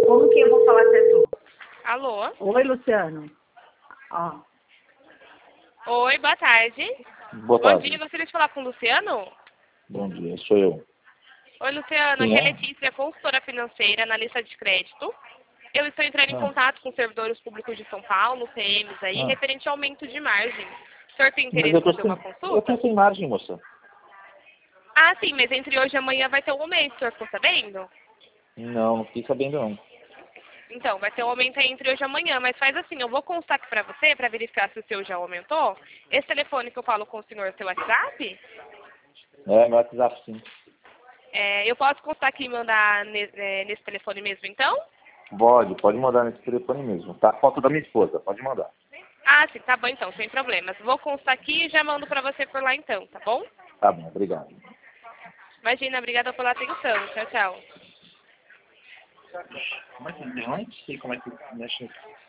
Como que eu vou falar que é tu? Alô? Oi, Luciano. Ó, Oi, boa tarde. Boa Bom tarde. dia, gostaria de falar com o Luciano? Bom dia, sou eu. Oi, Luciano, Quem aqui é é? Letícia, consultora financeira, analista de crédito. Eu estou entrando em Ah, contato com servidores públicos de São Paulo, CMs aí, ah. referente ao aumento de margem. O senhor tem Mas interesse em fazer uma eu consulta? tô sem margem, moça. Ah, sim, mas entre hoje e amanhã vai ter um aumento, o senhor ficou sabendo? Não fiquei sabendo não. Então, vai ter um aumento aí entre hoje e amanhã, mas faz assim, eu vou constar aqui pra você, pra verificar se o seu já aumentou. Esse telefone que eu falo com o senhor é seu WhatsApp? É, meu WhatsApp sim. Eu posso constar aqui e mandar nesse telefone mesmo, então? Pode mandar nesse telefone mesmo. Tá a foto da minha esposa, pode mandar. Ah, sim, tá bom então, sem problemas. Vou constar aqui e já mando pra você por lá então, tá bom? Tá bom, obrigado. Imagina, obrigada pela atenção. Tchau, tchau. Como é que não sei como é que mexe